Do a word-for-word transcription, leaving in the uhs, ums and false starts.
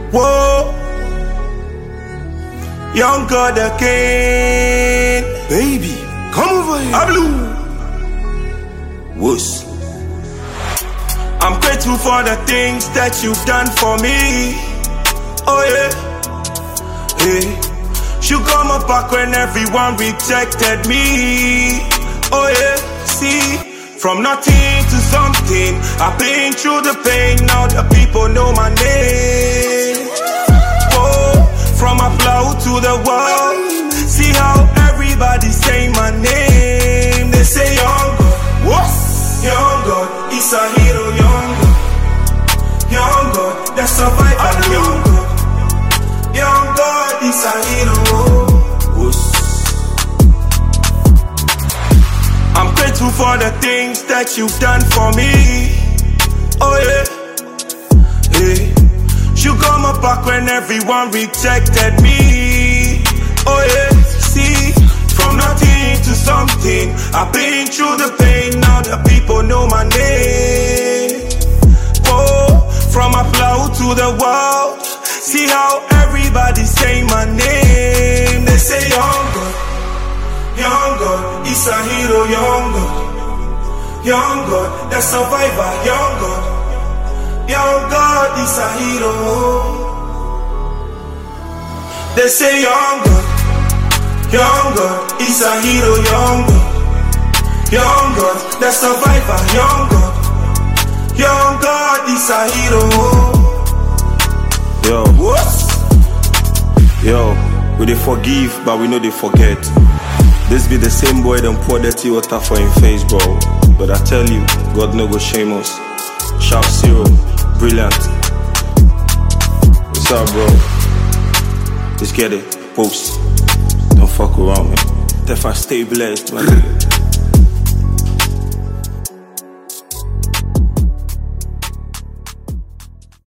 Whoa, young God again. Baby, come over here. Ablu. Wuss. I'm grateful for the things that you've done for me. Oh yeah. Hey. You got my back when everyone rejected me. Oh yeah. See, from nothing to something, I've been through the pain. Now the people know my name. Oh, from a blow to the wall. See how everybody say my name. They say young God, what? Young God, it's a hero. Young God, young God, the survivor. Young God, young God, it's a hero. Wuss. I'm grateful for the things that you've done for me. Oh yeah. Hey. You got my back when everyone rejected me. Oh yeah. See, from nothing to something, I've been through the pain. Now the people know my name. Oh, from a plow to the wall. See how everybody say my name. They say young God, young God, it's a hero. Young God, young God, the survivor. Young God, young God, it's a hero. They say young God, young God, it's a hero. Young God, young God, the survivor. Young God, young God, it's a hero. Yo, What? yo, we dey forgive, but we know they forget. This be the same boy them pour dirty water for him face, bro. But I tell you, God no go shame us. Sharp zero, brilliant. What's up, bro? Let's get it, post. Don't fuck around, man. If I stay blessed, man.